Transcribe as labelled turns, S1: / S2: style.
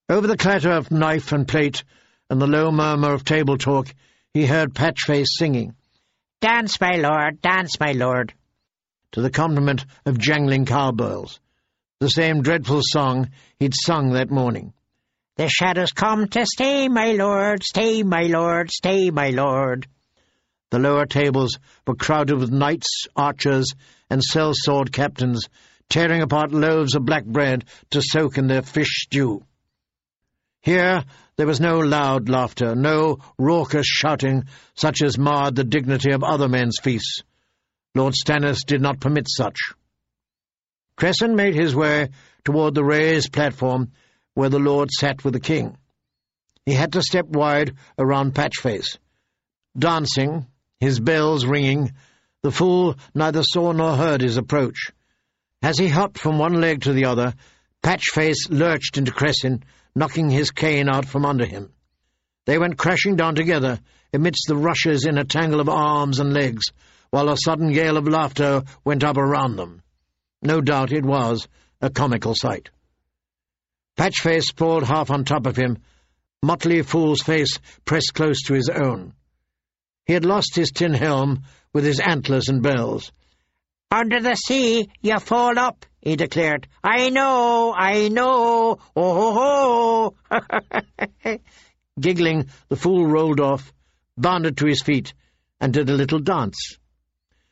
S1: Over the clatter of knife and plate and the low murmur of table talk, he heard Patchface singing,
S2: "Dance, my lord,"
S1: to the accompaniment of jangling cowbells, the same dreadful song he'd sung that morning.
S2: "The shadows come to stay, my lord, stay, my lord, stay, my lord."
S1: The lower tables were crowded with knights, archers, and sellsword captains, tearing apart loaves of black bread to soak in their fish stew. Here there was no loud laughter, no raucous shouting such as marred the dignity of other men's feasts. Lord Stannis did not permit such. Cresson made his way toward the raised platform where the lord sat with the king. He had to step wide around Patchface. Dancing, his bells ringing, the fool neither saw nor heard his approach. As he hopped from one leg to the other, Patchface lurched into Cresson, knocking his cane out from under him. They went crashing down together amidst the rushes in a tangle of arms and legs, while a sudden gale of laughter went up around them. No doubt it was a comical sight. Patchface sprawled half on top of him, motley fool's face pressed close to his own. He had lost his tin helm with his antlers and bells.
S2: "Under the sea, you fall up," he declared. I know, oh ho ho."
S1: Giggling, the fool rolled off, bounded to his feet, and did a little dance.